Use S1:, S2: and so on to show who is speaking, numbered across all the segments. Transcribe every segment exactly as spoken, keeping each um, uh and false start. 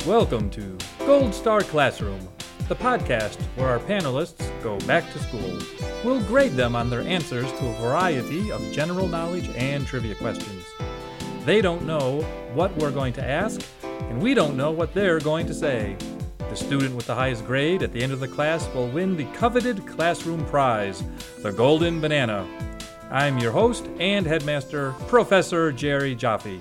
S1: Welcome to Gold Star Classroom, the podcast where our panelists go back to school. We'll grade them on their answers to a variety of general knowledge and trivia questions. They don't know what we're going to ask, and we don't know what they're going to say. The student with the highest grade at the end of the class will win the coveted classroom prize, the Golden Banana. I'm your host and headmaster, Professor Jerry Jaffe.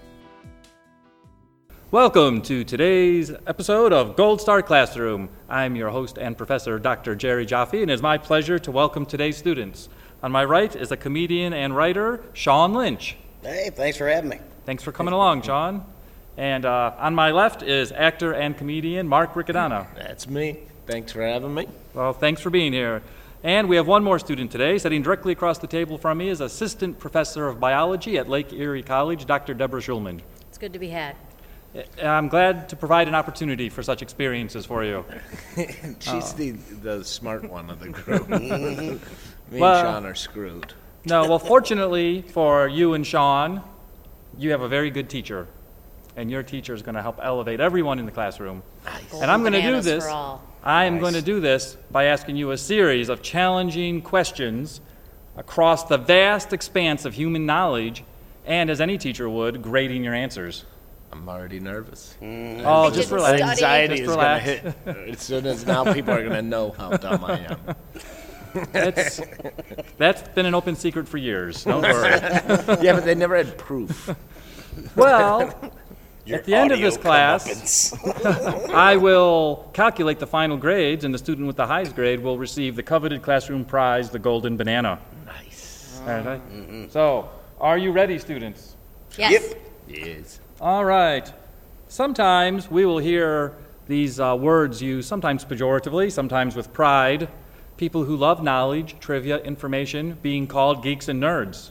S1: Welcome to today's episode of Gold Star Classroom. I'm your host and professor, Doctor Jerry Jaffe, and it is my pleasure to welcome today's students. On my right is a comedian and writer, Sean Lynch.
S2: Hey, thanks for having me.
S1: Thanks for coming along, Sean. And uh, on my left is actor and comedian Mark Riccadonna.
S3: That's me. Thanks for having me.
S1: Well, thanks for being here. And we have one more student today. Sitting directly across the table from me is Assistant Professor of Biology at Lake Erie College, Doctor Deborah Schulman.
S4: It's good to be had.
S1: I'm glad to provide an opportunity for such experiences for you.
S3: She's the the smart one of the group. Me
S1: Well-
S3: and Sean are screwed.
S1: No, well, fortunately for you and Sean, you have a very good teacher. And your teacher is going to help elevate everyone in the classroom. And I'm going to do
S4: Bananas
S1: this.
S4: for all.
S1: I am
S3: Nice.
S1: going to do this by asking you a series of challenging questions across the vast expanse of human knowledge, and as any teacher would, grading your answers.
S3: I'm already nervous.
S1: Oh, just
S4: didn't
S1: relax.
S4: study.
S3: Anxiety
S1: Just
S3: is going to
S1: relax.
S3: hit. As soon as now people are going to know how dumb I am.
S1: It's, that's been an open secret for years. Don't worry.
S3: Yeah, but they never had proof.
S1: Well,
S2: Your
S1: at the end of
S2: audio
S1: this class,
S2: comeuppance.
S1: I will calculate the final grades, and the student with the highest grade will receive the coveted classroom prize, the Golden Banana.
S3: Nice.
S1: All right. So, are you ready, students?
S4: Yes.
S2: Yep.
S3: Yes.
S1: All right. Sometimes we will hear these uh, words used, sometimes pejoratively, sometimes with pride. People who love knowledge, trivia, information, being called geeks and nerds.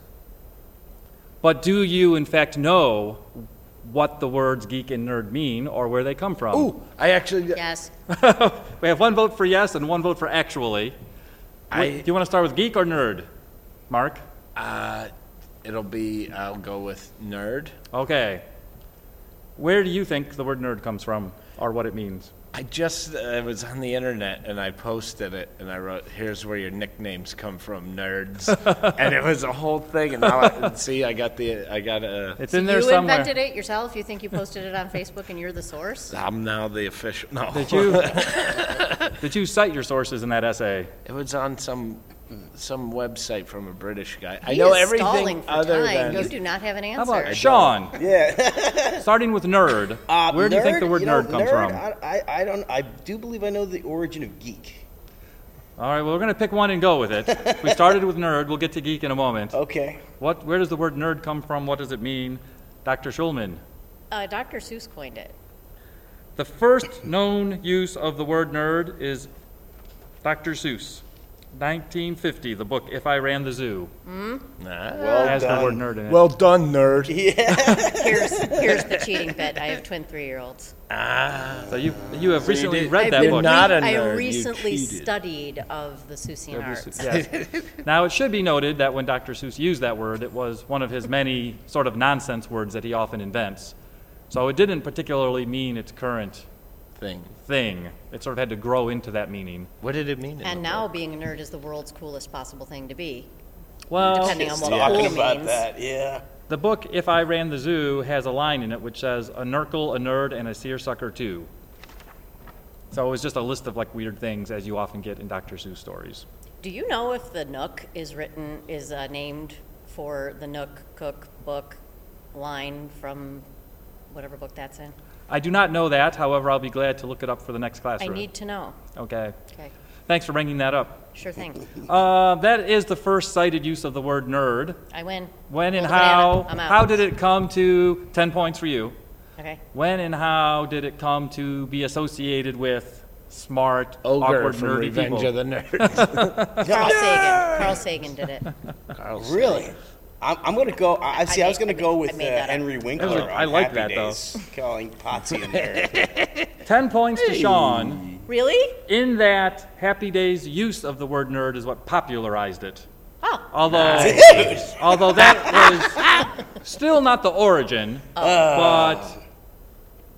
S1: But do you, in fact, know what the words geek and nerd mean or where they come from?
S3: Ooh, I actually.
S4: Yes.
S1: We have one vote for yes and one vote for actually.
S3: I-
S1: Wait, do you want to start with geek or nerd? Mark?
S3: Uh, it'll be. I'll go with nerd.
S1: Okay. Where do you think the word nerd comes from or what it means?
S3: I just uh, was on the internet and I posted it and I wrote, "Here's where your nicknames come from, nerds," and it was a whole thing. And now, I, see, I got the, I got a.
S1: It's in there
S4: you
S1: somewhere.
S4: invented it yourself? You think you posted it on Facebook and you're the source?
S3: I'm now the official. No,
S1: Did you did you cite your sources in that essay?
S3: it was on some some website from a British guy. I
S4: He
S3: know
S4: is
S3: everything
S4: stalling for
S3: other
S4: time.
S3: than.
S4: You do not have an
S1: How
S4: answer.
S1: about Sean?
S2: Yeah.
S1: Starting with nerd.
S2: Uh,
S1: where do you think
S2: nerd,
S1: the word
S2: you know,
S1: nerd comes
S2: nerd,
S1: from?
S2: I, I, I don't. I do believe I know the origin of geek.
S1: All right, well, we're going to pick one and go with it. We started with nerd. We'll get to geek in a moment.
S2: Okay.
S1: What? Where does the word nerd come from? What does it mean? Doctor Schulman.
S4: Uh, Doctor Seuss coined it.
S1: The first known use of the word nerd is Doctor Seuss, nineteen fifty, the book If I Ran the Zoo.
S3: Nah.
S2: Well
S1: has
S2: done.
S1: the word nerd in it.
S3: Well done, nerd.
S4: Here's here's the cheating bit. I have twin three-year-olds.
S3: Ah,
S1: so you you have recently
S3: did-
S1: read that
S3: You're
S1: book.
S3: not a
S4: I
S3: nerd, you
S4: recently
S3: cheated.
S4: studied of the Seussian arts.
S1: Yes. Now, it should be noted that when Doctor Seuss used that word, it was one of his many sort of nonsense words that he often invents. So it didn't particularly mean its current
S3: thing.
S1: thing. It sort of had to grow into that meaning.
S3: What did it mean? in
S4: And
S3: the
S4: now
S3: book?
S4: being a nerd is the world's coolest possible thing to be.
S1: Well,
S4: Depending on what
S2: Talking
S4: cool
S2: about
S4: means.
S2: that. Yeah.
S1: the book If I Ran the Zoo has a line in it which says, a nurgle, a nerd, and a seersucker too. So it was just a list of like weird things as you often get in Doctor Seuss stories.
S4: Do you know if the Nook is written is uh, named for the Nook Cook book line from whatever book that's in?
S1: I do not know that, however, I'll be glad to look it up for the next
S4: I
S1: classroom.
S4: need to know.
S1: Okay.
S4: Okay,
S1: Thanks for bringing that up.
S4: sure thing.
S1: Uh, that is the first cited use of the word nerd.
S4: I win.
S1: When and
S4: Golden banana.
S1: how,
S4: I'm out.
S1: how did it come to, ten points for you.
S4: Okay.
S1: When and how did it come to be associated with smart,
S3: Ogre
S1: awkward,
S3: from
S1: nerdy
S3: Revenge
S1: people?
S3: of the Nerds.
S4: Carl Sagan. Carl Sagan did it.
S3: Carl
S2: Really? I'm, I'm gonna go. I I see. I,
S4: I
S2: was gonna
S4: made-
S2: go
S4: I
S2: with uh,
S4: made that up.
S2: Henry Winkler.
S1: That was-
S2: on
S1: I like
S2: Happy
S1: that, though.
S2: Days, calling Potsy in there.
S1: Ten points to Sean.
S4: Really?
S1: In that, Happy Days' use of the word nerd is what popularized it.
S4: Oh.
S1: Although, although that was still not the origin, but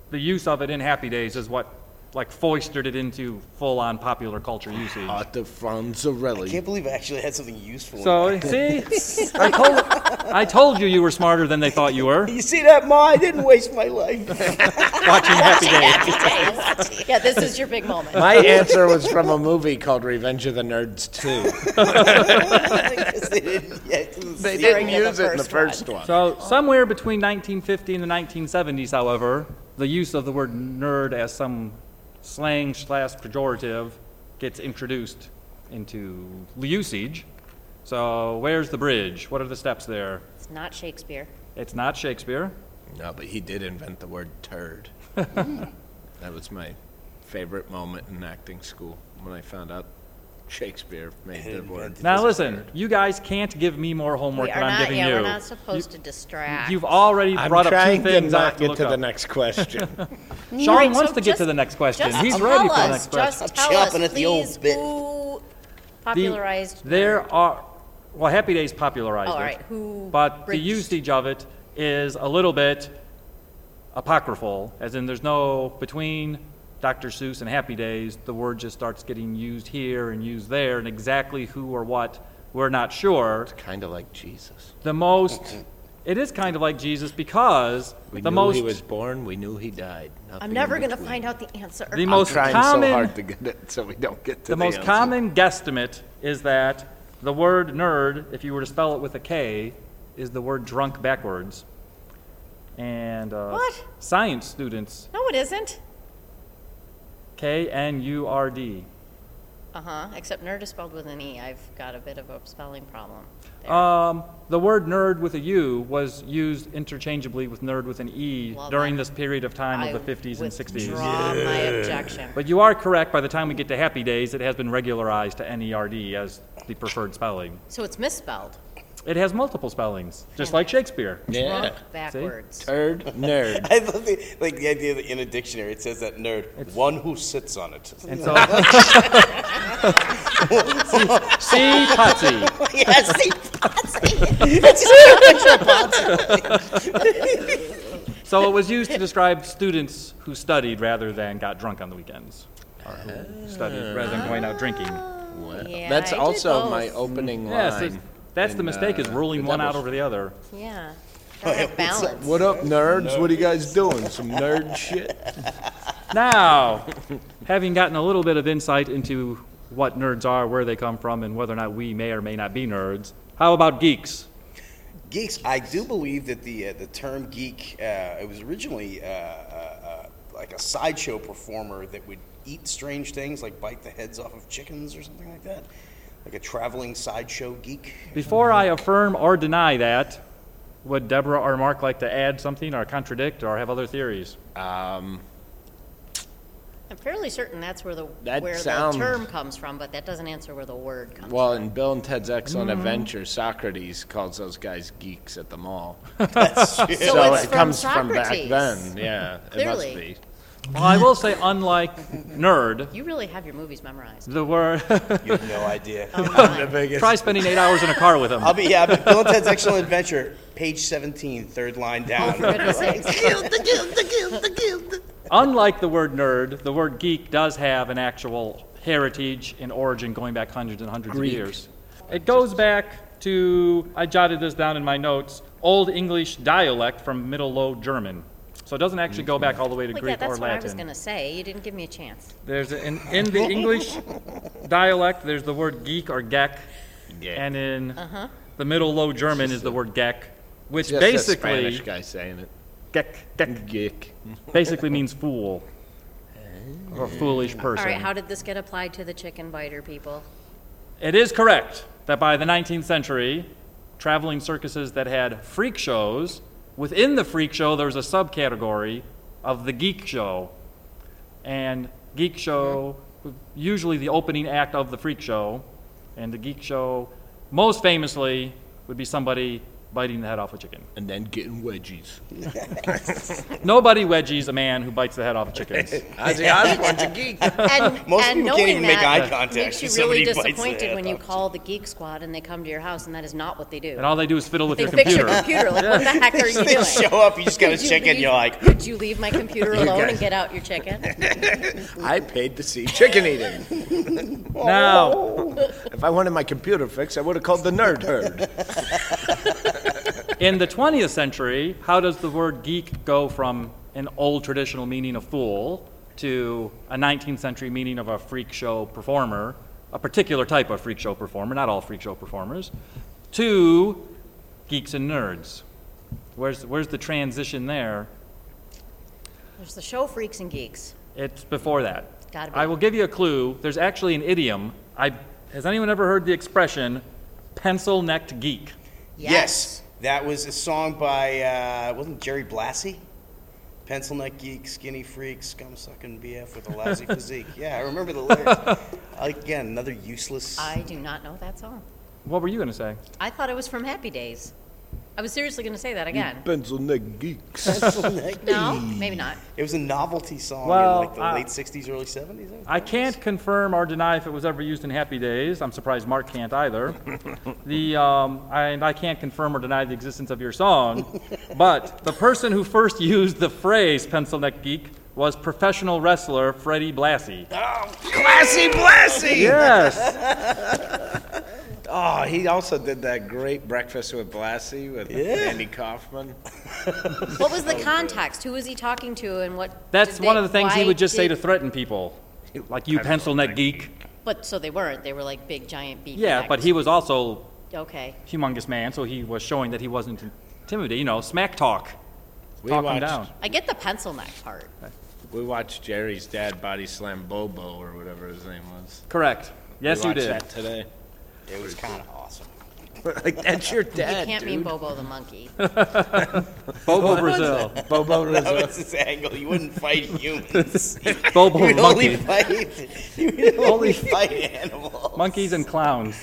S1: the use of it in Happy Days is what like foisted it into full-on popular culture usage.
S3: Arthur
S2: I
S3: Franzarelli.
S2: can't believe I actually had something useful.
S1: So
S2: in
S1: see, I told I told you you were smarter than they thought you were.
S2: you see that, Ma? I didn't waste my life.
S1: Watching Happy Days.
S4: Days. Yeah, this is your big moment.
S3: My answer was from a movie called Revenge of the Nerds two.
S2: they didn't, yeah, it doesn't
S3: They
S2: seem-
S3: didn't
S4: in the
S3: use it in the
S4: first
S3: first one.
S1: So somewhere between nineteen fifty and the nineteen seventies, however, the use of the word nerd as some slang slash pejorative gets introduced into usage. So where's the bridge? What are the steps there?
S4: It's not Shakespeare.
S1: It's not Shakespeare.
S3: No, but he did invent the word turd. That was my favorite moment in acting school when I found out Shakespeare made the word.
S1: Now listen, you guys can't give me more homework
S4: We
S1: than
S4: are
S1: I'm
S4: not,
S1: giving
S4: yeah,
S1: you.
S4: we're not supposed to distract.
S1: You've already
S3: I'm
S1: brought up two
S3: trying to
S1: things I
S3: not
S1: have to
S3: get
S1: look
S3: to
S1: up.
S3: the next question.
S1: Sean
S4: Right,
S1: wants
S4: so
S1: to get
S4: just-
S1: to the next question.
S4: Just
S1: He's
S4: tell
S1: ready for the
S4: us,
S1: next question.
S4: Just
S2: I'm
S4: tell us,
S2: chomping at the old
S4: please,
S2: bit.
S4: who
S1: The-
S4: popularized
S1: there
S4: nerd?
S1: are, well, Happy Days popularized
S4: Oh, all
S1: it.
S4: right. Who
S1: But the
S4: bridged?
S1: usage of it is a little bit apocryphal, as in there's no, between Doctor Seuss and Happy Days, the word just starts getting used here and used there, and exactly who or what, we're not sure.
S3: Kind of like Jesus.
S1: The most, it is kind of like Jesus because
S3: We
S1: the
S3: knew
S1: most,
S3: he was born. We knew he died. Nothing
S4: I'm never
S3: in
S4: going to
S3: between.
S4: find out the answer.
S1: the
S3: I'm
S1: most
S3: trying
S1: common,
S3: so hard to get it so we don't get to
S1: the
S3: the,
S1: most
S3: answer.
S1: common guesstimate is that the word nerd, if you were to spell it with a K, is the word drunk backwards. And uh,
S4: What?
S1: science students,
S4: No, it isn't.
S1: K N U R D.
S4: Uh-huh, except nerd is spelled with an E. I've got a bit of a spelling problem there.
S1: Um, the word nerd with a U was used interchangeably with nerd with an E
S4: Well,
S1: during
S4: then
S1: this period of time
S4: I
S1: of the fifties and sixties.
S4: withdraw my objection.
S1: But you are correct, by the time we get to Happy Days, it has been regularized to N E R D as the preferred spelling.
S4: So it's misspelled.
S1: It has multiple spellings, just like Shakespeare.
S3: Yeah.
S4: Drunk backwards.
S3: Turd nerd.
S2: I love the, like the idea that in a dictionary it says that nerd, one who sits on it.
S1: And so, see, Patsy.
S2: Yes, see, Potsy. It's just a picture of Potsy.
S1: So it was used to describe students who studied rather than got drunk on the weekends, or who studied rather than going out drinking.
S3: Well,
S4: Yeah,
S3: that's
S4: I did
S3: also
S4: both.
S3: my opening
S1: Yes,
S3: line.
S1: it's- that's the
S3: in,
S1: mistake, is
S3: uh,
S1: ruling
S3: The
S1: one out
S3: Devil's-
S1: over the other.
S4: Yeah. Gotta have balance.
S3: What up, nerds? What are you guys doing? Some nerd shit?
S1: Now, having gotten a little bit of insight into what nerds are, where they come from, and whether or not we may or may not be nerds, how about geeks?
S2: Geeks, I do believe that the uh, the term geek, uh, it was originally uh, uh, uh, like a sideshow performer that would eat strange things, like bite the heads off of chickens or something like that. Like a traveling sideshow geek.
S1: Before I affirm or deny that, would Deborah or Mark like to add something or contradict or have other theories?
S3: Um,
S4: I'm fairly certain that's where the
S3: That
S4: where
S3: sounds-
S4: the term comes from, but that doesn't answer where the word comes
S3: well,
S4: from.
S3: in Bill and Ted's Excellent
S1: Mm-hmm.
S3: Adventure, Socrates calls those guys geeks at the mall.
S2: That's
S4: So
S3: so
S4: it's
S3: it
S4: from
S3: comes from back
S4: Socrates.
S3: then. Yeah, it
S4: Clearly.
S3: must be.
S1: Well, I will say, unlike nerd,
S4: You really have your movies memorized.
S1: the word,
S2: You have no idea.
S4: Oh, my.
S3: The biggest.
S1: try spending eight hours in a car with him.
S2: I'll be, yeah, but Bill and Ted's Excellent Adventure, page seventeen, third line down.
S4: For goodness sakes.
S1: Unlike the word nerd, the word geek does have an actual heritage and origin going back hundreds and hundreds
S3: Greek.
S1: of years. It goes back to, I jotted this down in my notes, Old English dialect from Middle Low German. So it doesn't actually go back all the way to
S4: Well,
S1: Greek
S4: yeah, that's
S1: or
S4: what I was
S1: Latin.
S4: going to say. You didn't give me a chance.
S1: There's a, in, in the English dialect, there's the word geek or geck,
S3: Yeah.
S1: and in
S4: Uh-huh.
S1: the Middle Low German is the word geck, which
S3: Just a
S1: basically
S3: Spanish guy saying it.
S1: geck, geck
S3: Geek.
S1: basically means fool or foolish person.
S4: All right, how did this get applied to the chicken biter people?
S1: It is correct that by the nineteenth century, traveling circuses that had freak shows, within the freak show there was a subcategory of the geek show. And geek show, usually the opening act of the freak show, and the geek show most famously would be somebody biting the head off a chicken.
S3: And then getting wedgies.
S1: Nobody wedgies a man who bites the head off a chicken.
S3: Ozzy Osbourne's a geek.
S4: And,
S2: Most
S4: and
S2: people can't
S4: knowing
S2: even make eye
S4: that
S2: contact
S4: makes you
S2: if
S4: really
S2: somebody bites their
S4: disappointed
S2: head
S4: when you
S2: off.
S4: call the Geek Squad and they come to your house, and that is not what they do.
S1: And all they do is fiddle with
S4: They
S1: your
S4: fix
S1: computer.
S4: your computer. Like, what the heck are you
S2: They
S4: doing?
S2: show up, you just got a
S4: Could you
S2: chicken,
S4: leave-
S2: you're like,
S4: Could you leave my computer alone
S3: guys-
S4: and get out your chicken?
S3: I paid to see chicken eating.
S1: Now,
S3: If I wanted my computer fixed, I would have called the Nerd Herd.
S1: in the twentieth century, how does the word geek go from an old traditional meaning of fool to a nineteenth century meaning of a freak show performer, a particular type of freak show performer, not all freak show performers, to geeks and nerds? Where's, where's the transition there?
S4: There's the show Freaks and Geeks.
S1: It's before that.
S4: Gotta be.
S1: I will give you a clue. There's actually an idiom. I, has anyone ever heard the expression pencil-necked geek?
S2: yes. That was a song by, uh, wasn't it Jerry Blassie? Pencil neck geek, skinny freak, scum sucking B F with a lousy physique. Yeah, I remember the lyrics. Again, another useless.
S4: I do not know that song.
S1: What were you going to say?
S4: I thought it was from Happy Days. I was seriously going to say that again.
S3: Pencil neck geeks.
S2: Pencil neck
S4: No, maybe not.
S2: It was a novelty song
S1: Well,
S2: in like the
S1: uh,
S2: late sixties, early seventies.
S1: I can't confirm or deny if it was ever used in Happy Days. I'm surprised Mark can't either. the um, I, and I can't confirm or deny the existence of your song, but the person who first used the phrase "pencil neck geek" was professional wrestler Freddie Blassie.
S3: Classy Blassie!
S1: Yes,
S3: Oh, he also did that great Breakfast with Blassie with
S2: Yeah.
S3: Andy Kaufman.
S4: What was the context? Who was he talking to, and what?
S1: that's
S4: did
S1: one
S4: they-
S1: of the things he
S4: why
S1: would just say to
S4: did-
S1: threaten people, like you pencil neck geek.
S4: But so they weren't. They were like big, giant, beefy.
S1: Yeah, but he was also
S4: Okay.
S1: humongous man, so he was showing that he wasn't intimidated. You know, smack talk,
S3: We
S1: talk him
S3: watched,
S1: down.
S4: I get the pencil neck part.
S3: we watched Jerry's dad body slam Bobo or whatever his name was.
S1: Correct. Yes,
S3: we
S1: you
S3: watched
S1: did.
S3: that today.
S2: It was kind of awesome.
S3: Like, that's your
S4: You
S3: dad,
S4: can't
S3: dude.
S4: mean Bobo the monkey.
S1: Bobo Brazil.
S3: Bobo
S2: That
S3: Rizzo.
S2: was his angle. You wouldn't fight humans.
S1: Bobo
S2: You would only
S1: monkey.
S2: fight. You would only fight animals.
S1: Monkeys and clowns.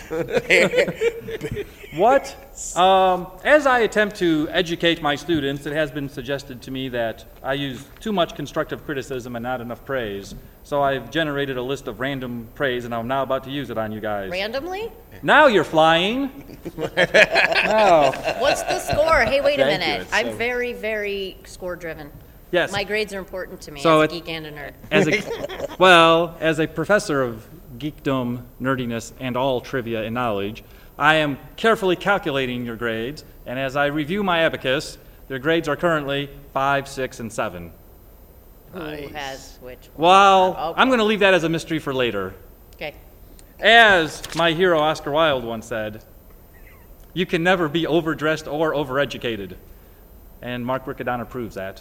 S1: What? Um, as I attempt to educate my students, it has been suggested to me that I use too much constructive criticism and not enough praise. So I've generated a list of random praise, and I'm now about to use it on you guys.
S4: Randomly?
S1: Now you're flying. No.
S4: What's the score? Hey, wait a
S3: Thank you.
S4: minute.
S3: It's
S4: I'm
S3: so-
S4: very, very score driven.
S1: Yes.
S4: My grades are important to me
S1: So
S4: as
S1: it-
S4: a geek and a nerd.
S1: As a, well, as a professor of geekdom, nerdiness, and all trivia and knowledge, I am carefully calculating your grades, and as I review my abacus, your grades are currently five, six, and seven.
S4: Who has which?
S1: Well,
S4: Okay.
S1: I'm going to leave that as a mystery for later.
S4: Okay.
S1: As my hero Oscar Wilde once said, you can never be overdressed or overeducated. And Mark Riccadonna proves that.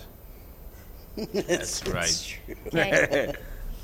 S3: That's right.
S4: Okay.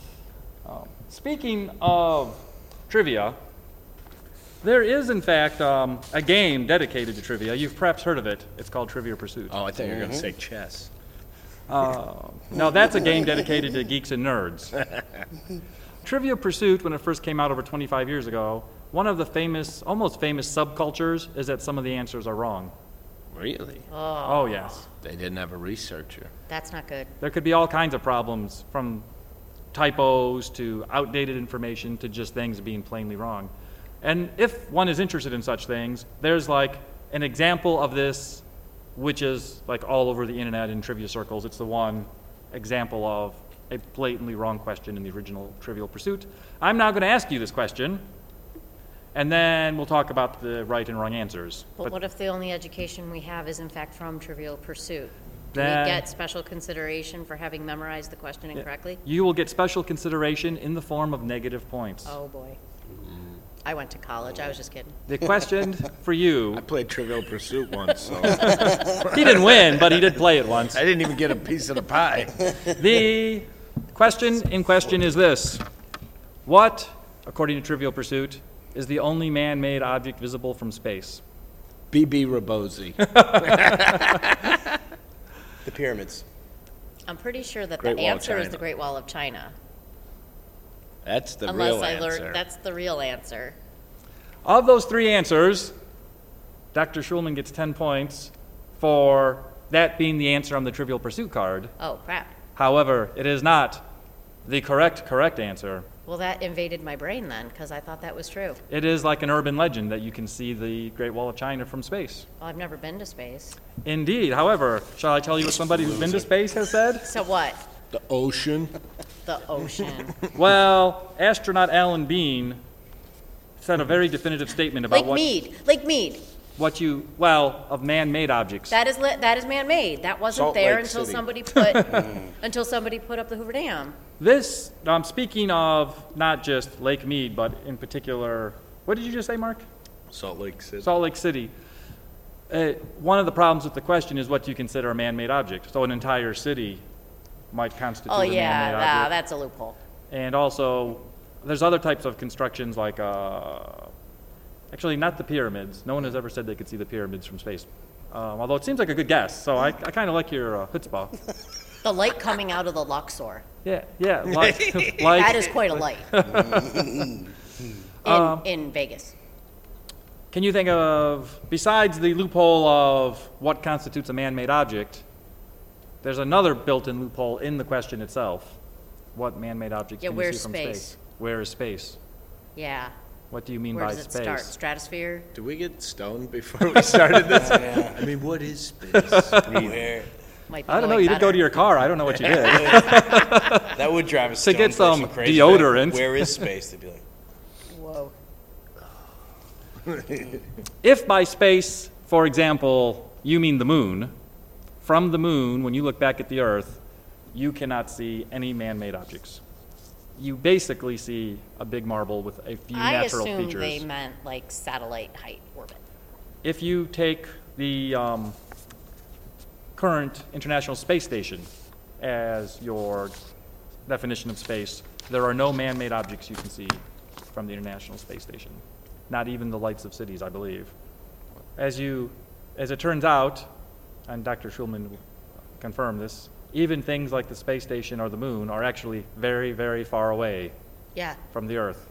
S1: Speaking of trivia, there is, in fact, um, a game dedicated to trivia. You've perhaps heard of it. It's called Trivia Pursuit.
S3: Oh, I thought you were going to say chess.
S1: Uh, no, that's a game dedicated to geeks and nerds. Trivia Pursuit, when it first came out over twenty-five years ago, one of the famous, almost famous subcultures is that some of the answers are wrong.
S3: Really?
S1: Oh, yes.
S3: They didn't have a researcher.
S4: That's not good.
S1: There could be all kinds of problems, from typos to outdated information to just things being plainly wrong. And if one is interested in such things, there's like an example of this, which is like all over the internet in trivia circles. It's the one example of a blatantly wrong question in the original Trivial Pursuit. I'm now going to ask you this question, and then we'll talk about the right and wrong answers.
S4: But what if the only education we have is in fact from Trivial Pursuit? Do
S1: Then-
S4: we get special consideration for having memorized the question incorrectly?
S1: You will get special consideration in the form of negative points.
S4: Oh, boy. I went to college. I was just kidding.
S1: The question for you,
S3: I played Trivial Pursuit once, so
S1: he didn't win, but he did play it once.
S3: I didn't even get a piece of the pie.
S1: The question in question is this. What, according to Trivial Pursuit, is the only man-made object visible from space?
S3: B B Rabosi.
S2: The pyramids.
S4: I'm pretty sure that
S3: Great
S4: the
S3: Wall of
S4: answer is
S3: China.
S4: the Great Wall of China.
S3: That's the
S4: Unless
S3: real
S4: I
S3: answer.
S4: learned that's the real answer.
S1: Of those three answers, Doctor Schulman gets ten points for that being the answer on the Trivial Pursuit card.
S4: Oh, crap.
S1: However, it is not the correct, correct answer.
S4: Well, that invaded my brain then, because I thought that was true.
S1: It is like an urban legend that you can see the Great Wall of China from space.
S4: Well, I've never been to space.
S1: Indeed. However, shall I tell you what somebody who's been to space has said?
S4: So what?
S3: The ocean.
S4: The ocean.
S1: Well, astronaut Alan Bean said a very definitive statement about
S4: Lake
S1: what,
S4: Mead. Lake Mead.
S1: what you, well, of man-made objects.
S4: That is li- that is man-made. That wasn't
S3: Salt
S4: there
S3: Lake
S4: until
S3: City.
S4: somebody put until somebody put up the Hoover Dam.
S1: This, I'm speaking of not just Lake Mead, but in particular, what did you just say, Mark?
S3: Salt Lake City.
S1: Salt Lake City. Uh, one of the problems with the question is what do you consider a man-made object? So an entire city might constitute
S4: Oh
S1: a
S4: yeah,
S1: man-made
S4: nah,
S1: object.
S4: that's a loophole.
S1: And also, there's other types of constructions like, uh, actually not the pyramids. No one has ever said they could see the pyramids from space. Um, although it seems like a good guess, so I, I kind of like your uh, chutzpah.
S4: The light coming out of the Luxor.
S1: Yeah, yeah, like, like
S4: That is quite a light. in,
S1: Um,
S4: in Vegas.
S1: Can you think of, besides the loophole of what constitutes a man-made object, there's another built-in loophole in the question itself. What man-made objects
S4: Yeah,
S1: can you see
S4: where's
S1: from
S4: space?
S1: space? Where is space?
S4: Yeah.
S1: What do you mean
S4: Where
S1: by
S4: does it
S1: space?
S4: start? Stratosphere?
S3: Did we get stoned before we started this?
S2: I mean, what is space? Where?
S4: Might be
S1: I don't know.
S4: going
S1: You did go
S4: better.
S1: to your car. I don't know what you did.
S2: That would drive a
S1: To
S2: stone
S1: get some
S2: person crazy.
S1: deodorant.
S2: Where is space? They'd be like,
S4: Whoa.
S1: If by space, for example, you mean the moon, from the moon, when you look back at the Earth, you cannot see any man-made objects. You basically see a big marble with a few
S4: I
S1: natural
S4: assumed
S1: features.
S4: they meant like satellite height orbit.
S1: If you take the um, current International Space Station as your definition of space, there are no man-made objects you can see from the International Space Station. Not even the lights of cities, I believe. As you, as it turns out, and Doctor Schulman confirmed this, even things like the space station or the moon are actually very, very far away
S4: Yeah.
S1: from the Earth.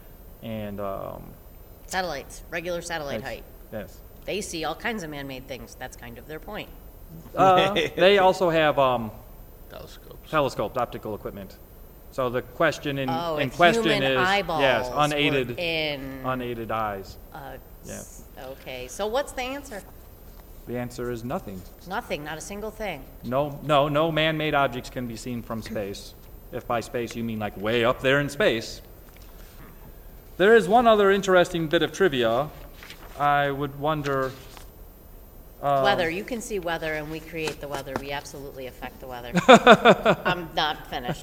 S1: And um,
S4: Satellites. Regular satellite
S1: yes,
S4: height.
S1: yes.
S4: They see all kinds of man-made things. That's kind of their point.
S1: Uh, they also have um,
S3: Telescopes.
S1: telescoped optical equipment. So the question in,
S4: Oh,
S1: in
S4: if
S1: question
S4: human
S1: is
S4: eyeballs
S1: yes,
S4: were
S1: unaided,
S4: in.
S1: unaided eyes.
S4: Uh,
S1: Yeah.
S4: s- Okay. So what's the answer?
S1: The answer is nothing.
S4: Nothing. Not a single thing.
S1: No, no, no man-made objects can be seen from space. If by space you mean like way up there in space. There is one other interesting bit of trivia. I would wonder. Uh,
S4: Weather. You can see weather, and we create the weather. We absolutely affect the weather. I'm not finished.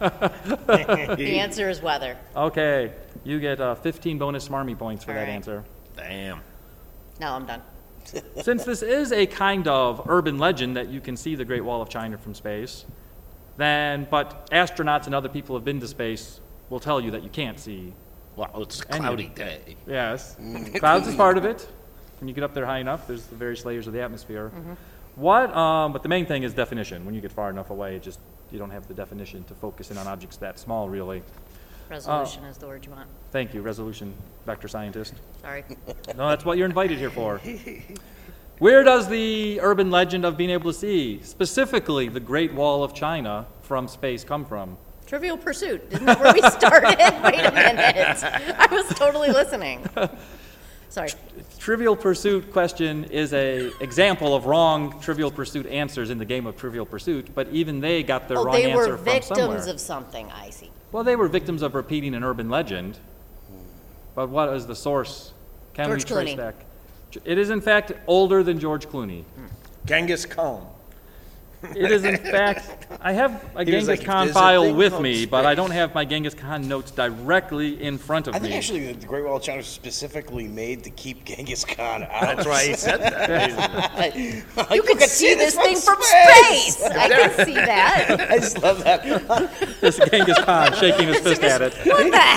S4: The answer is weather.
S1: Okay, you get uh, fifteen bonus Smarmy points for
S4: All
S1: that
S4: right.
S1: answer.
S3: Damn.
S4: No, I'm done.
S1: Since this is a kind of urban legend that you can see the Great Wall of China from space, then, but astronauts and other people who have been to space will tell you that you can't see.
S3: Wow, it's a
S1: Any-
S3: cloudy day.
S1: Yes. Clouds is part of it. When you get up there high enough, there's the various layers of the atmosphere. What, um, but the main thing is definition. When you get far enough away, it just, you don't have the definition to focus in on objects that small, really.
S4: Resolution is the word you want.
S1: Thank you, resolution, vector scientist.
S4: Sorry.
S1: No, that's what you're invited here for. Where does the urban legend of being able to see, specifically the Great Wall of China, from space come from?
S4: Trivial Pursuit. Isn't that where we started? Wait a minute. I was totally listening. Sorry.
S1: Trivial Pursuit question is a example of wrong Trivial Pursuit answers in the game of Trivial Pursuit, but even they got their
S4: Oh,
S1: wrong
S4: they
S1: answer
S4: were
S1: from
S4: victims
S1: somewhere.
S4: of something. I see.
S1: Well, they were victims of repeating an urban legend, but what is the source? Can
S4: George
S1: we trace
S4: Clooney.
S1: back? It is in fact older than George Clooney.
S3: Genghis Khan.
S1: It is in fact, I have a
S3: He was
S1: Genghis
S3: like, "If
S1: Khan
S3: there's a
S1: file
S3: thing
S1: with
S3: called
S1: me, but I
S3: space."
S1: don't have my Genghis Khan notes directly in front of
S2: I think
S1: me.
S2: actually the Great Wall of China was specifically made to keep Genghis Khan out.
S3: That's why he said that.
S4: You could see this thing from space. I can see that.
S2: I just love that.
S1: This Genghis Khan shaking his fist at it.
S4: What the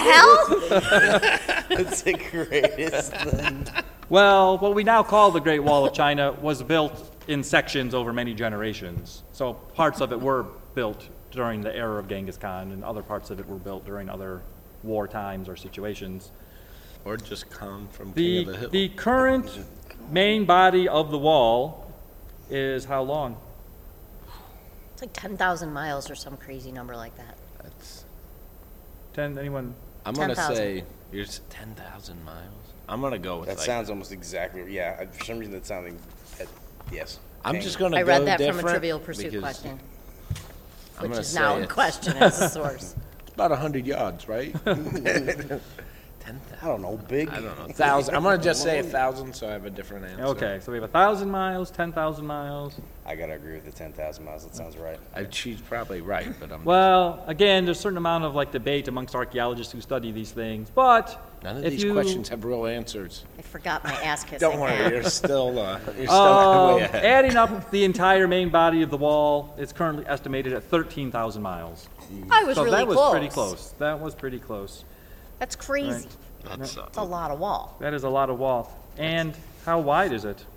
S4: hell?
S2: It's the greatest thing.
S1: Well, what we now call the Great Wall of China was built in sections over many generations. So parts of it were built during the era of Genghis Khan, and other parts of it were built during other war times or situations.
S3: Or just Khan from King
S1: The,
S3: of the Hill.
S1: the current main body of the wall is how long?
S4: It's like ten thousand miles or some crazy number like that.
S3: That's,
S1: Ten, anyone?
S3: I'm going to
S4: ten thousand.
S3: say, you're ten thousand miles? I'm going to go with
S2: That
S3: like,
S2: sounds almost exactly. Yeah, I- for some reason that's sounding. Uh, yes.
S3: I'm
S2: Ping.
S3: just going to
S4: I
S3: go
S4: read that from a
S3: different
S4: Trivial Pursuit
S3: because
S4: question,
S3: I'm
S4: which
S3: gonna
S4: is now
S3: say
S4: in
S3: it's-
S4: question as a source.
S3: It's about one hundred yards, right? ten
S2: I don't know. Big.
S3: I don't know. Thousand. I'm going to just say a thousand so I have a different answer.
S1: Okay, so we have a thousand miles, ten thousand miles.
S2: I gotta agree with the ten thousand miles. That sounds right.
S3: I, she's probably right, but I'm
S1: Well, again, there's a certain amount of like debate amongst archaeologists who study these things, but
S3: none of
S1: if
S3: these
S1: you,
S3: questions have real answers.
S4: I forgot my ass kissing.
S3: Don't worry,
S4: hat.
S3: you're still uh, you're still
S1: um,
S3: way ahead.
S1: adding up the entire main body of the wall, it's currently estimated at thirteen thousand miles.
S4: I was
S1: so
S4: really
S1: that was
S4: close.
S1: pretty close. That was pretty close.
S4: That's crazy.
S3: That's, uh,
S4: It's a lot of wall.
S1: That is a lot of wall. And how wide is it?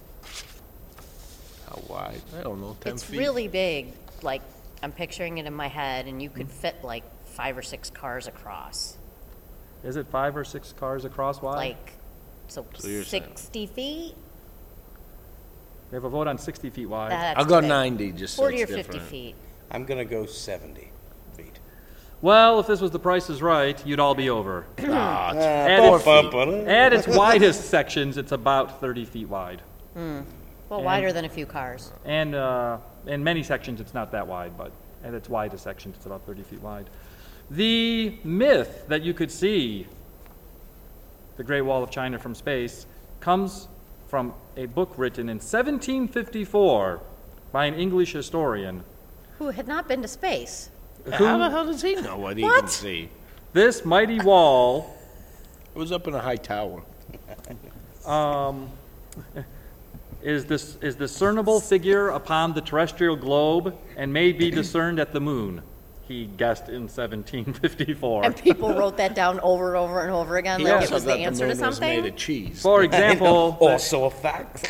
S3: how wide? I don't know. Ten
S4: It's
S3: feet.
S4: really big. Like, I'm picturing it in my head, and you could fit like five or six cars across.
S1: Is it five or six cars across wide?
S4: Like, so
S3: So you're saying-
S4: sixty feet?
S1: We have a vote on sixty feet wide.
S4: That's
S3: I'll go
S4: too big.
S3: ninety just so
S4: forty or
S3: it's
S4: fifty
S3: different.
S4: feet.
S2: I'm gonna go seventy feet.
S1: Well, if this was The Price is Right, you'd all be over.
S3: Ah, it's
S1: At
S2: four
S1: its,
S2: feet.
S1: at its widest sections, it's about thirty feet wide.
S4: Well,
S1: And-
S4: wider than a few cars.
S1: And uh, in many sections, it's not that wide, but at its widest sections, it's about thirty feet wide. The myth that you could see the Great Wall of China from space comes from a book written in seventeen fifty-four by an English historian.
S4: Who had not been to space.
S3: How the hell does he know what he
S4: What?
S3: can see?
S1: This mighty wall
S3: It was up in a high tower.
S1: um, is this is discernible figure upon the terrestrial globe and may be discerned at the moon. He guessed in seventeen fifty-four.
S4: And people wrote that down over and over and over again,
S3: He
S4: like it
S3: also
S4: was the
S3: thought
S4: answer
S3: the
S4: to
S3: moon was made
S4: something.
S3: of cheese.
S1: For example,
S2: Also a fact.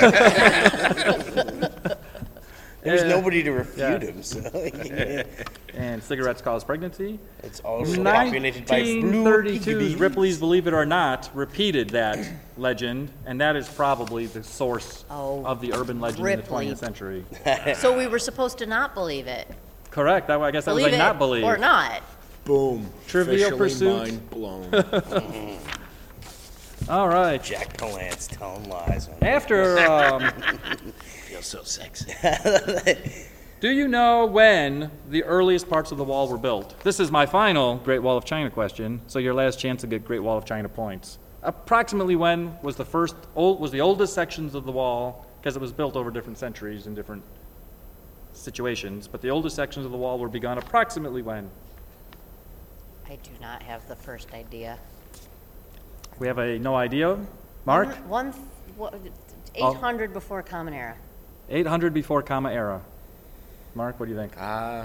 S2: There's
S1: Yeah.
S2: nobody to refute
S1: Yeah.
S2: him. So
S1: and cigarettes cause pregnancy.
S2: it's also populated by blue
S1: nineteen thirty-two's
S2: piggies.
S1: Ripley's Believe It or Not repeated that legend, and that is probably the source
S4: Oh,
S1: of the urban legend in the
S4: Ripley.
S1: twentieth century.
S4: So we were supposed to not believe it.
S1: Correct. That, I guess that was
S4: Believe
S1: like
S4: it
S1: not believe.
S4: or not.
S3: Boom.
S1: Trivial
S3: Officially
S1: Pursuit.
S3: mind blown.
S1: All right.
S2: Jack Palance telling lies. On
S1: After, um,
S3: Feels so sexy.
S1: do you know when the earliest parts of the wall were built? This is my final Great Wall of China question, so your last chance to get Great Wall of China points. Approximately when was the first old was the oldest sections of the wall, because it was built over different centuries in different situations, but the oldest sections of the wall were begun approximately when?
S4: I do not have the first idea.
S1: We have a no idea. Mark?
S4: One, one
S1: Oh.
S4: eight hundred before Common Era.
S1: eight hundred before Comma Era. Mark, what do you think?
S3: Uh,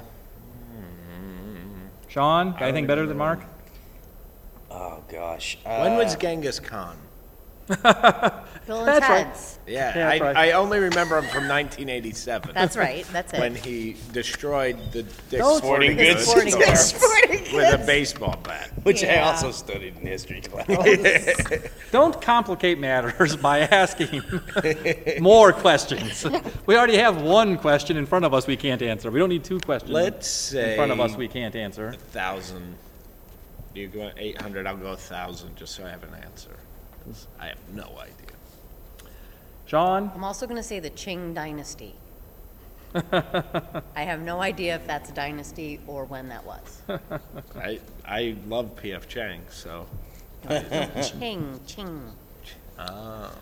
S1: Sean, got anything better than Mark?
S2: Oh gosh.
S3: when was
S2: Uh,
S3: Genghis Khan?
S4: Bill and
S1: That's right.
S4: Ted's.
S3: Yeah,
S1: Yeah,
S3: I,
S1: that's right.
S3: I only remember him from nineteen eighty-seven.
S4: That's right. That's it.
S3: when he destroyed the Dick's
S1: Don't-
S3: Sporting
S2: Sporting
S3: Goods
S2: Goods
S4: Sporting
S3: store
S4: Goods.
S3: with a baseball bat.
S2: which I
S4: Yeah.
S2: also studied in history class.
S1: Don't complicate matters by asking more questions. We already have one question in front of us we can't answer. We don't need two questions
S3: Let's say
S1: in front of us we can't answer.
S3: a thousand. You go eight hundred. I'll go a thousand, just so I have an answer. 'Cause I have no idea.
S1: Sean?
S4: I'm also going to say the Qing Dynasty. I have no idea if that's a dynasty or when that was.
S3: I I love P F Chang, so.
S4: Qing, Qing.
S3: Oh,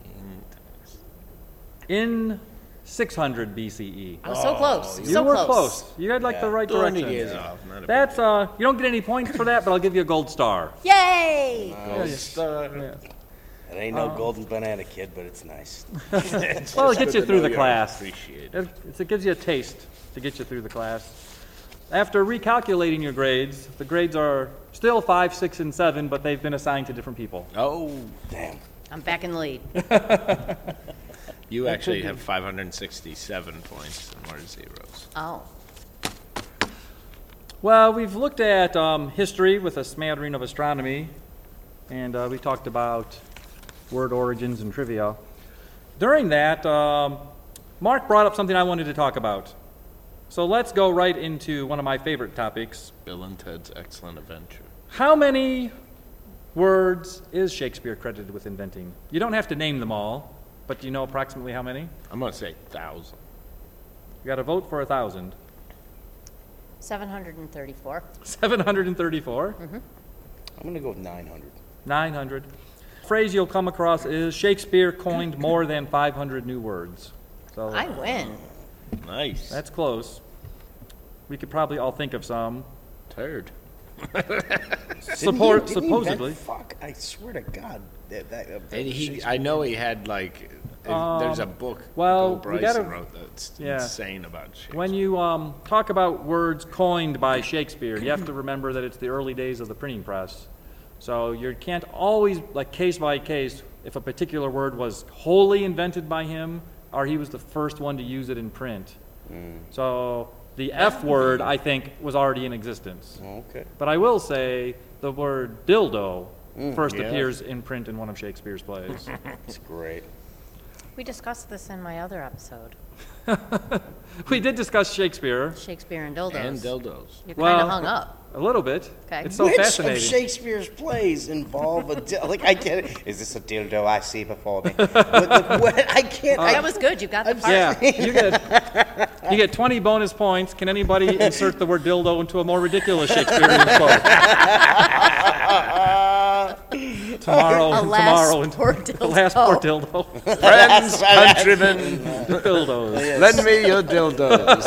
S1: In six hundred B C E.
S4: I was so close.
S1: You
S4: so
S1: were
S4: close.
S1: close. You had like the
S2: Yeah.
S1: right
S3: twenty
S1: direction.
S3: years off. Not a
S1: That's uh you don't get any points for that, but I'll give you a gold star.
S4: Yay!
S3: big star.
S1: Yeah.
S2: It ain't no golden banana kid, but it's nice.
S1: Well, it gets you
S3: Good to
S1: through
S3: know
S1: the
S3: you
S1: class.
S3: appreciate it.
S1: It, it's- it gives you a taste to get you through the class. After recalculating your grades, the grades are still five, six, and seven, but they've been assigned to different people.
S3: Oh,
S2: Damn.
S4: I'm back in the lead.
S3: you actually have five hundred sixty-seven points and more zeros.
S4: Oh.
S1: Well, we've looked at um, history with a smattering of astronomy, and uh, we talked about word origins and trivia. During that, um, Mark brought up something I wanted to talk about. So let's go right into one of my favorite topics.
S3: Bill and Ted's Excellent Adventure.
S1: How many words is Shakespeare credited with inventing? You don't have to name them all, but do you know approximately how many?
S3: I'm going to say thousand.
S1: You got to vote for a thousand.
S4: seven hundred thirty-four.
S1: seven hundred thirty-four.
S2: I'm going to go with nine hundred.
S1: nine hundred. Phrase you'll come across is Shakespeare coined more than five hundred new words. So
S4: I win.
S3: Nice.
S1: that's close. We could probably all think of some.
S3: Turd.
S1: Support,
S2: Didn't he- didn't he invent-
S1: supposedly.
S2: Fuck, I swear to God. That, that, uh,
S3: And he,
S2: Shakespeare-
S3: I know he had like, uh, there's a book
S1: Um, well,
S3: Bill
S1: we
S3: Bryson
S1: gotta-
S3: wrote that's
S1: yeah.
S3: insane about Shakespeare.
S1: When you um, talk about words coined by Shakespeare, you have to remember that it's the early days of the printing press. So you can't always, like case by case, if a particular word was wholly invented by him or he was the first one to use it in print. So the F word, I think, was already in existence.
S2: Okay.
S1: But I will say the word dildo first
S3: yeah.
S1: appears in print in one of Shakespeare's plays.
S2: That's great.
S4: We discussed this in my other episode,
S1: We did discuss Shakespeare
S4: Shakespeare and dildos.
S3: And dildos.
S4: You're kind
S1: Well,
S4: of hung up.
S1: a little bit.
S4: Okay.
S1: It's so
S2: Which
S1: fascinating.
S2: of Shakespeare's plays involve a dildo? Like, I get it. Is this a dildo I see before me? What, the, what? I can't. I,
S4: That was good. You got the part.
S1: Yeah, you get you get twenty bonus points. Can anybody insert the word dildo into a more ridiculous Shakespearean quote? tomorrow,
S4: Alas,
S1: tomorrow, and
S4: poor
S1: the last poor
S4: dildo.
S1: dildo.
S3: Friends, countrymen,
S1: Dildos.
S3: lend me your dildos.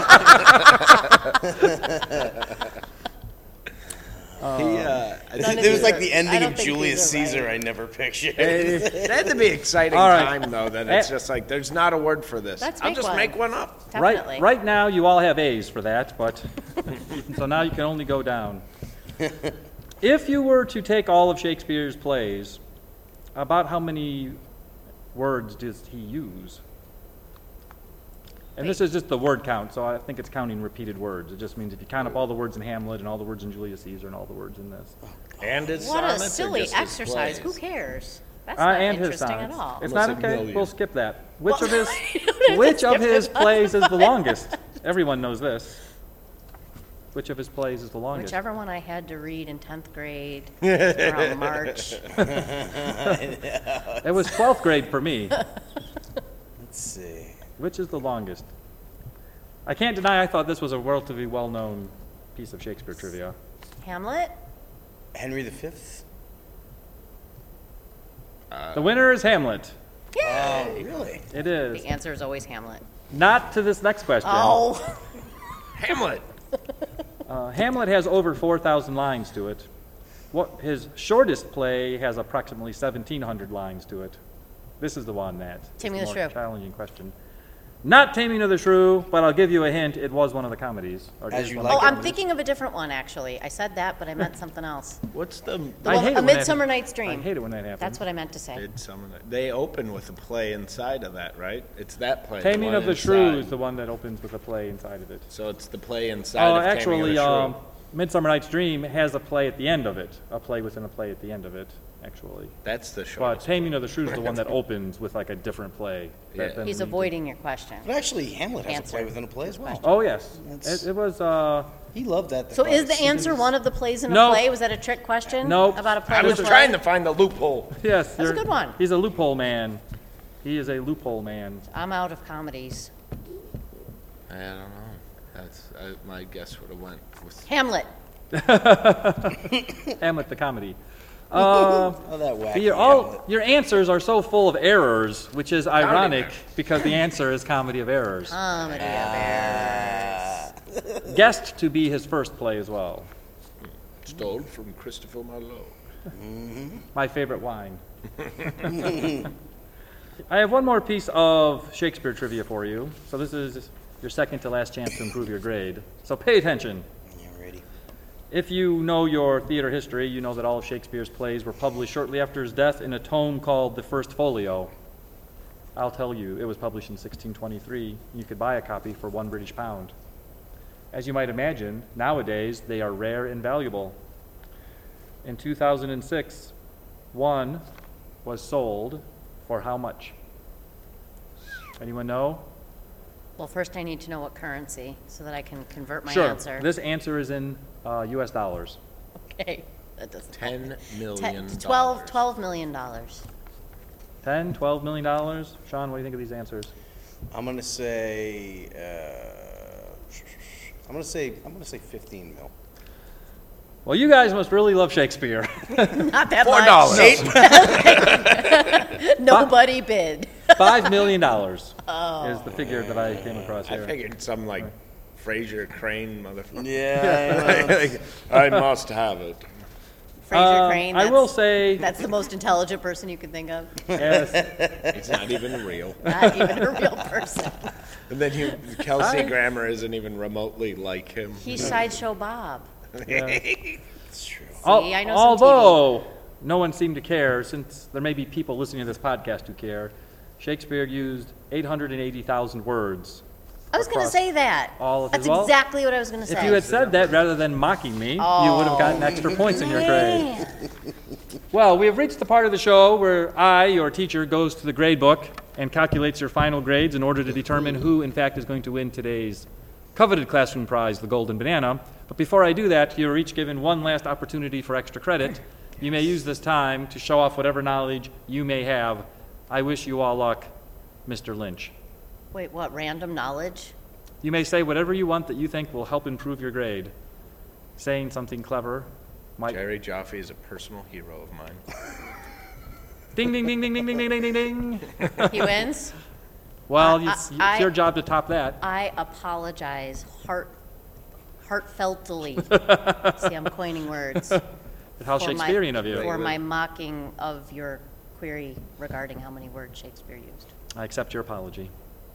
S3: he, uh, I
S4: None
S3: think
S4: of
S2: It was
S4: these
S2: like
S4: are-
S2: the
S4: I
S2: ending
S4: don't
S2: of
S4: think
S2: Julius
S4: these are
S2: Caesar
S4: right.
S2: I never pictured.
S3: it had to be exciting
S1: All right.
S3: time though. That it's
S1: Eh.
S3: just like there's not a word for this.
S4: Let's
S3: I'll
S4: make
S3: just
S4: one.
S3: make one up.
S4: Definitely.
S1: Right, right now, you all have A's for that, but so now you can only go down. If you were to take all of Shakespeare's plays, about how many words does he use? And this is just the word count, so I think it's counting repeated words. It just means if you count up all the words in Hamlet and all the words in Julius Caesar and all the words in this.
S3: And his
S4: What a
S3: sonnets or
S4: silly
S3: just his
S4: exercise. Who
S3: plays?
S4: cares? That's
S1: Uh,
S4: not
S1: and his
S4: interesting at
S1: sonnets.
S4: all.
S1: It's
S3: Almost
S1: not
S3: a
S1: okay.
S3: million.
S1: We'll skip that. Which
S4: Well,
S1: of his
S4: you don't have to
S1: which of
S4: skip
S1: his
S4: it.
S1: plays is the longest? Everyone knows this. Which of his plays is the longest?
S4: Whichever one I had to read in tenth grade around March.
S1: It was twelfth grade for me.
S2: Let's see.
S1: Which is the longest? I can't deny I thought this was a relatively well-known piece of Shakespeare trivia.
S4: Hamlet?
S2: Henry the Fifth.
S1: The winner is Hamlet.
S2: Oh, really?
S1: It is.
S4: The answer is always Hamlet.
S1: Not to this next question.
S4: Oh,
S3: Hamlet.
S1: Uh, Hamlet has over four thousand lines to it. What his shortest play has approximately seventeen hundred lines to it. This is the one that is
S4: Taming
S1: the
S4: the
S1: more
S4: Shrew.
S1: challenging question. Not Taming of the Shrew, but I'll give you a hint. It was one of the comedies. Or
S2: As
S1: is
S2: You
S1: one
S2: Like
S1: of
S4: oh,
S1: the
S2: it.
S4: I'm
S1: comedies.
S4: thinking of a different one, actually. I said that, but I meant something else.
S3: What's the
S4: The
S1: I
S4: one,
S1: hate it
S4: A
S1: when that
S4: Midsummer
S1: happens.
S4: Night's Dream.
S1: I hate it when that happens.
S4: That's what I meant to say.
S3: Midsummer Night? They open with a play inside of that, right? It's that play.
S1: Taming
S3: one
S1: of the
S3: inside.
S1: Shrew is the one that opens with a play inside of it.
S3: So it's the play inside
S1: Oh,
S3: of Taming
S1: actually,
S3: of the Shrew.
S1: um, Midsummer Night's Dream has a play at the end of it. A play within a play at the end of it, actually.
S3: That's the
S1: But
S3: shortest.
S1: Taming of the Shrew is the one that opens with like a different play. that
S3: Yeah.
S1: then
S4: He's
S1: leads
S4: avoiding your question.
S2: But actually, Hamlet has
S4: Answer.
S2: a play within a play as well.
S1: Oh yes,
S2: That's-
S1: it, it was. Uh,
S2: He loved that.
S4: So is the answer one of the plays in a
S1: No.
S4: play? Was that a trick question?
S1: Nope.
S4: About a play
S3: I
S4: in
S3: was
S4: a play?
S3: trying to find the loophole.
S1: yes,
S4: That's a
S1: you're-
S4: good one.
S1: He's a loophole man. He is a loophole man.
S4: I'm out of comedies.
S3: I don't know. That's I, my guess would have went with.
S4: Hamlet.
S1: Hamlet the comedy. Uh,
S2: Oh, that wacky
S1: your, all,
S2: Hamlet.
S1: your answers are so full of errors, which is ironic
S3: errors.
S1: because the answer is Comedy of Errors.
S4: Comedy of errors.
S1: Guessed to be his first play as well.
S3: Stole from Christopher Marlowe.
S1: My favorite wine. I have one more piece of Shakespeare trivia for you. So this is your second to last chance to improve your grade. So pay attention.
S2: Yeah, ready.
S1: If you know your theater history, you know that all of Shakespeare's plays were published shortly after his death in a tome called The First Folio. I'll tell you, it was published in sixteen twenty-three. You could buy a copy for one British pound. As you might imagine, nowadays they are rare and valuable. In two thousand six, one was sold for how much? Anyone know?
S4: Well, first I need to know what currency so that I can convert my
S1: Sure.
S4: answer.
S1: This answer is in uh, U S dollars.
S4: Okay, that doesn't.
S3: Ten
S4: Ten-
S3: million
S4: twelve,
S3: dollars.
S4: twelve million dollars.
S1: ten, twelve million dollars. Sean, what do you think of these answers?
S2: I'm gonna say. Uh, I'm gonna say. I'm gonna say fifteen mil.
S1: Well, you guys must really love Shakespeare.
S4: Not that
S3: Four
S4: much.
S3: dollars.
S4: Nobody bid.
S1: Five million dollars is the figure that I came across
S3: I
S1: here.
S3: figured some like Fraser Crane motherfucker.
S2: Yeah.
S3: I must have it.
S4: Fraser
S1: Uh,
S4: Crane.
S1: I
S4: That's,
S1: will say,
S4: that's the most intelligent person you can think of.
S1: yes,
S3: It's not even real.
S4: Not even a real person.
S3: And then you, Kelsey
S1: I-
S3: Grammer isn't even remotely like him.
S4: He's Sideshow Bob.
S2: It's true.
S1: Al-
S4: I know some T V.
S1: although no one seemed to care, since there may be people listening to this podcast who care, Shakespeare used eight hundred eighty thousand words.
S4: I was going to
S1: across
S4: say that.
S1: all of his-
S4: That's
S1: well,
S4: exactly what I was going to say.
S1: If you had said that rather than mocking me, you would have gotten extra points in your grade.
S4: Man.
S1: Well, we have reached the part of the show where I, your teacher, goes to the grade book and calculates your final grades in order to determine who, in fact, is going to win today's coveted classroom prize, the Golden Banana. But before I do that, you're each given one last opportunity for extra credit. You may use this time to show off whatever knowledge you may have. I wish you all luck, Mister Lynch.
S4: Wait, what? Random knowledge?
S1: You may say whatever you want that you think will help improve your grade. Saying something clever might...
S3: Jerry Jaffe is a personal hero of mine.
S1: Ding, ding, ding, ding, ding, ding, ding, ding, ding, ding.
S4: He wins?
S1: Well,
S4: Uh,
S1: it's,
S4: I-
S1: it's your job to top that.
S4: I apologize heart, heartfeltly. See, I'm coining words.
S1: How
S4: for my-
S1: Shakespearean of you.
S4: For my mocking of your query regarding how many words Shakespeare used.
S1: I accept your apology.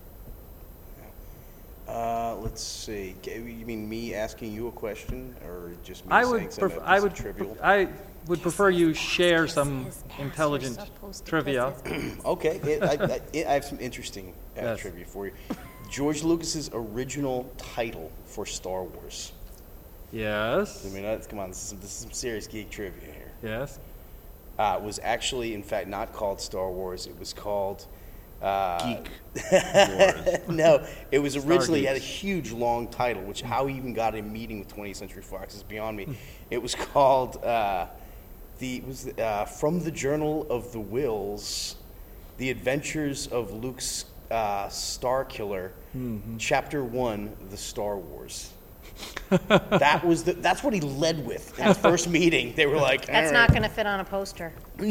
S2: Uh, let's see. G- You mean me asking you a question, or just me
S1: I
S2: saying
S1: would,
S2: something
S1: pref-
S2: that's
S1: I would,
S2: trivial?
S1: I would prefer you share some
S4: His answer's
S1: intelligent
S4: supposed to
S1: trivia.
S4: kiss his-
S2: Okay, it, I, I, it, I have some interesting uh,
S1: Yes.
S2: trivia for you. George Lucas's original title for Star Wars.
S1: Yes.
S2: I mean, that's, come on, this is, some, this is some serious geek trivia here.
S1: Yes.
S2: Uh, it was actually, in fact, not called Star Wars. It was called. Uh,
S3: Geek.
S2: no, it was originally had a
S1: Geeks.
S2: huge long title, which how he even got a meeting with twentieth Century Fox is beyond me. It was called uh, the it was uh, From the Journal of the Wills, The Adventures of Luke's uh, Star Killer, Chapter One, The Star Wars. that was the, that's what he led with at his first meeting. They were like,
S4: That's
S2: "All
S4: not
S2: right."
S4: going to fit on a poster.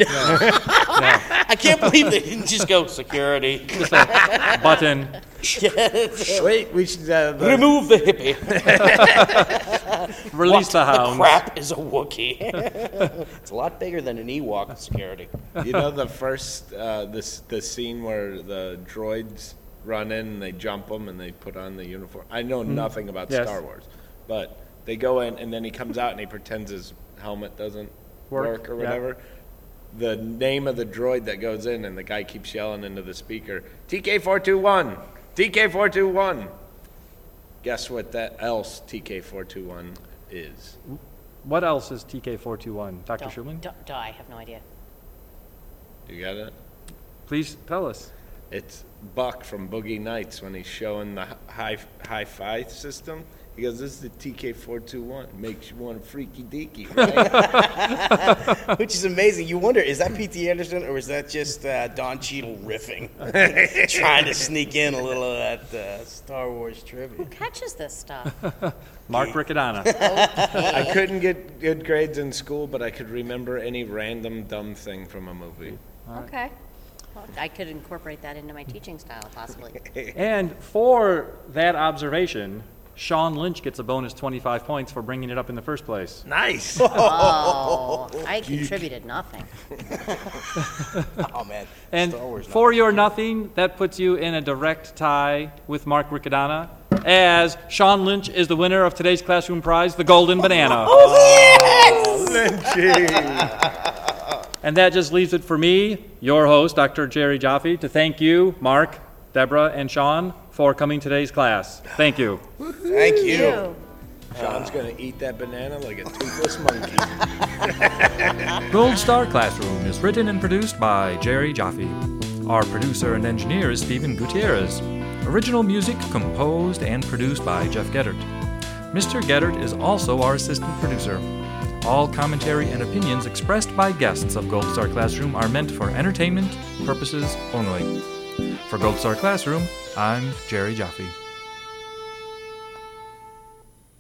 S2: I can't believe they didn't just go security.
S1: Button.
S3: Wait, we should. Uh, the-
S2: Remove the hippie.
S1: Release
S2: What
S1: the hounds.
S2: crap is a Wookiee? It's a lot bigger than an Ewok security.
S3: you know the first uh, this the scene where the droids run in and they jump them and they put on the uniform. I know nothing about
S1: Yes.
S3: Star Wars, but they go in and then he comes out and he pretends his helmet doesn't
S1: Work,
S3: work, or
S1: yeah.
S3: whatever. The name of the droid that goes in and the guy keeps yelling into the speaker, T K four two one, T K four two one. Guess what that else T K four two one is?
S1: What else is T K four two one? Doctor
S4: Don't,
S1: Schulman?
S4: don't, I have no idea.
S3: You got it?
S1: Please tell us.
S3: It's Buck from Boogie Nights when he's showing the high high five system. He goes, "This is the T K four two one. Makes you want a freaky deaky, right?"
S2: Which is amazing. You wonder, is that P T Anderson or is that just uh, Don Cheadle riffing? Trying to sneak in a little of that uh, Star Wars trivia.
S4: Who catches this stuff?
S1: Mark Riccadonna.
S3: I couldn't get good grades in school, but I could remember any random dumb thing from a movie.
S4: Okay. Well, I could incorporate that into my teaching style, possibly.
S1: And for that observation, Sean Lynch gets a bonus twenty-five points for bringing it up in the first place.
S3: Nice.
S4: Oh, I contributed nothing.
S2: Oh man,
S1: And
S2: Star Wars.
S1: for your nothing, that puts you in a direct tie with Mark Riccadonna, as Sean Lynch is the winner of today's classroom prize, the Golden Banana. And that just leaves it for me, your host, Doctor Jerry Jaffe, to thank you, Mark, Deborah, and Sean, for coming to today's class. Thank you.
S2: Thank you.
S4: Ew.
S3: John's going to eat that banana like a toothless monkey.
S1: Gold Star Classroom is written and produced by Jerry Jaffe. Our producer and engineer is Stephen Gutierrez. Original music composed and produced by Jeff Geddert. Mister Geddert is also our assistant producer. All commentary and opinions expressed by guests of Gold Star Classroom are meant for entertainment purposes only. For Gold Star Classroom, I'm Jerry Jaffe.